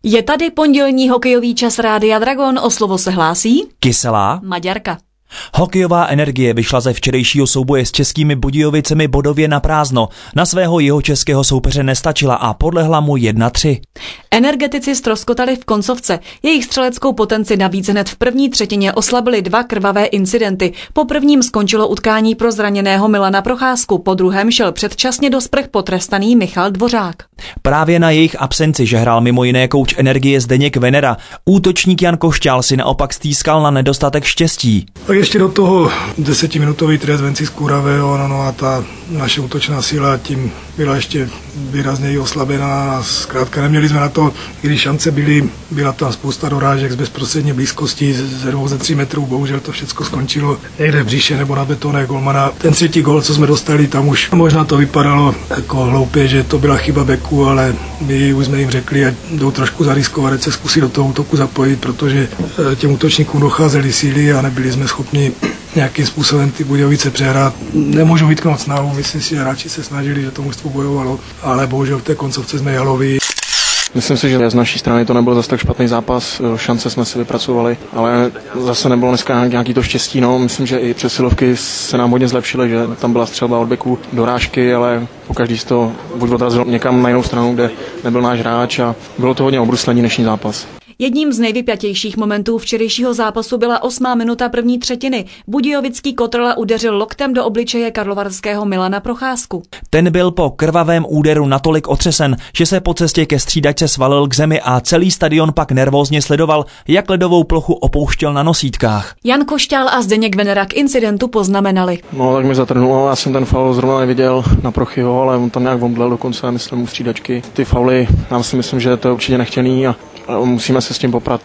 Je tady pondělní hokejový čas Rádia Dragon, o slovo se hlásí Kyselá Maďarka. Hokejová energie vyšla ze včerejšího souboje s Českými Budějovicemi bodově na prázdno. Na svého jihočeského soupeře nestačila a podlehla mu 1-3. Energetici ztroskotali v koncovce. Jejich střeleckou potenci navíc hned v první třetině oslabily 2 krvavé incidenty. Po prvním skončilo utkání pro zraněného Milana Procházku, po druhém šel předčasně do sprch potrestaný Michal Dvořák. Právě na jejich absenci žehrál mimo jiné kouč energie Zdeněk Venera. Útočník Jan Košťál si naopak stýskal na nedostatek štěstí. Tak ještě do toho 10minutový trest venci z Kuravého, a ta naše útočná síla tím byla ještě výrazněji oslabená a zkrátka neměli jsme na to, i když šance byly, byla tam spousta dorážek z bezprostřední blízkosti ze 2-3 metrů, bohužel to všechno skončilo někde v břiše nebo na betonech golmana. Ten třetí gól, co jsme dostali, tam už možná to vypadalo jako hloupě, že to byla chyba beku, ale my už jsme jim řekli, ať jdou trošku zariskovat, ať se zkusí do toho útoku zapojit, protože těm útočníkům docházely síly a nebyli jsme schopni nějakým způsobem ty Budějovice přehrát. Nemůžu vytknout snahu, myslím si, že hráči se snažili, že to mužstvo bojovalo, ale bohužel v té koncovce jsme jaloví. Myslím si, že z naší strany to nebyl zase tak špatný zápas, šance jsme si vypracovali, ale zase nebylo dneska nějaký to štěstí. Myslím, že i přesilovky se nám hodně zlepšily, že tam byla střelba od beku, dorážky, ale pokaždý se to buď odrazilo někam na jinou stranu, kde nebyl náš hráč a bylo to hodně obruslení dnešní zápas. Jedním z nejvypjatějších momentů včerejšího zápasu byla 8. minuta první třetiny. Budějovický Kotrla udeřil loktem do obličeje karlovarského Milana Procházku. Ten byl po krvavém úderu natolik otřesen, že se po cestě ke střídačce svalil k zemi a celý stadion pak nervózně sledoval, jak ledovou plochu opouštěl na nosítkách. Jan Košťál a Zdeněk Venera k incidentu poznamenali. Tak mi zatrnulo, já jsem ten faul zrovna neviděl na Prochyho, ale on tam nějak omdlel dokonce, myslím, u střídačky. Ty fauly, já si myslím, že to je určitě nechtěný a musíme se s tím poprat.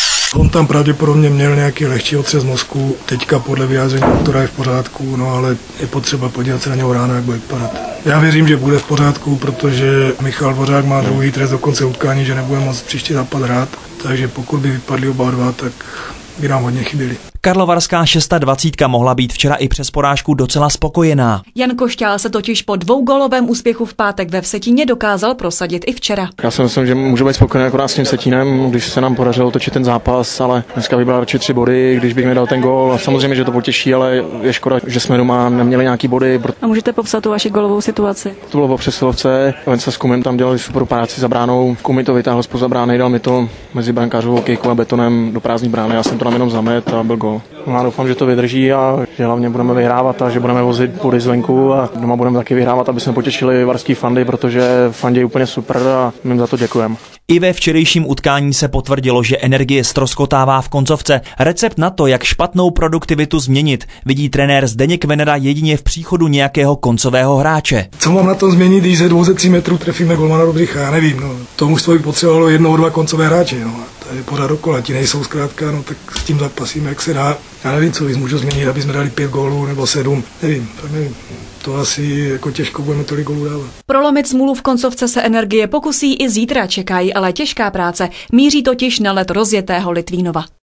On tam pravděpodobně měl nějaký lehčí otřes mozku, teďka podle vyjádření doktora je v pořádku, ale je potřeba podívat se na něho ráno, jak bude vypadat. Já věřím, že bude v pořádku, protože Michal Dvořák má druhý trest do konce utkání, že nebude moc příští zápas hrát, takže pokud by vypadli oba dva, tak by nám hodně chyběli. Karlovarská 620 mohla být včera i přes porážku docela spokojená. Jan Košťál se totiž po 2gólovém úspěchu v pátek ve Vsetíně dokázal prosadit i včera. Já si myslím, že můžu být spokojený akorát s tím Vsetínem, když se nám podařilo točit ten zápas, ale dneska bych byl radši 3 body, když bych mi dal ten gól. Samozřejmě, že to potěší, ale je škoda, že jsme doma neměli nějaký body. A můžete popsat tu vaši gólovou situaci? To bylo po přesilovce, Vence s Kumem tam dělali super práci za bránou. Kumi to vytáhl zpoza brány, dal mi to mezi brankářovou kejkou a betonem do prázdné brány. Já jsem to tam jenom zamet a byl gól. Já doufám, že to vydrží a že hlavně budeme vyhrávat a že budeme vozit body zvenku a doma budeme taky vyhrávat, aby jsme potěšili varský fandy, protože fandí úplně super a my jim za to děkujeme. I ve včerejším utkání se potvrdilo, že energie ztroskotává v koncovce. Recept na to, jak špatnou produktivitu změnit, vidí trenér Zdeněk Venera jedině v příchodu nějakého koncového hráče. Co mám na tom změnit, když ze 2-3 metrů trefíme golmana do břicha? Já nevím, to mužstvo by potřebovalo 1-2 koncové hráče, to je pořád dokola, ti nejsou zkrátka, tak s tím zapasíme, jak se dá. Já nevím, co můžu změnit, aby jsme dali 5 gólů nebo 7, nevím. To asi jako těžko budeme tolik gólů dávat. Prolomit smůlu v koncovce se energie pokusí i zítra, čekají ale těžká práce. Míří totiž na led rozjetého Litvínova.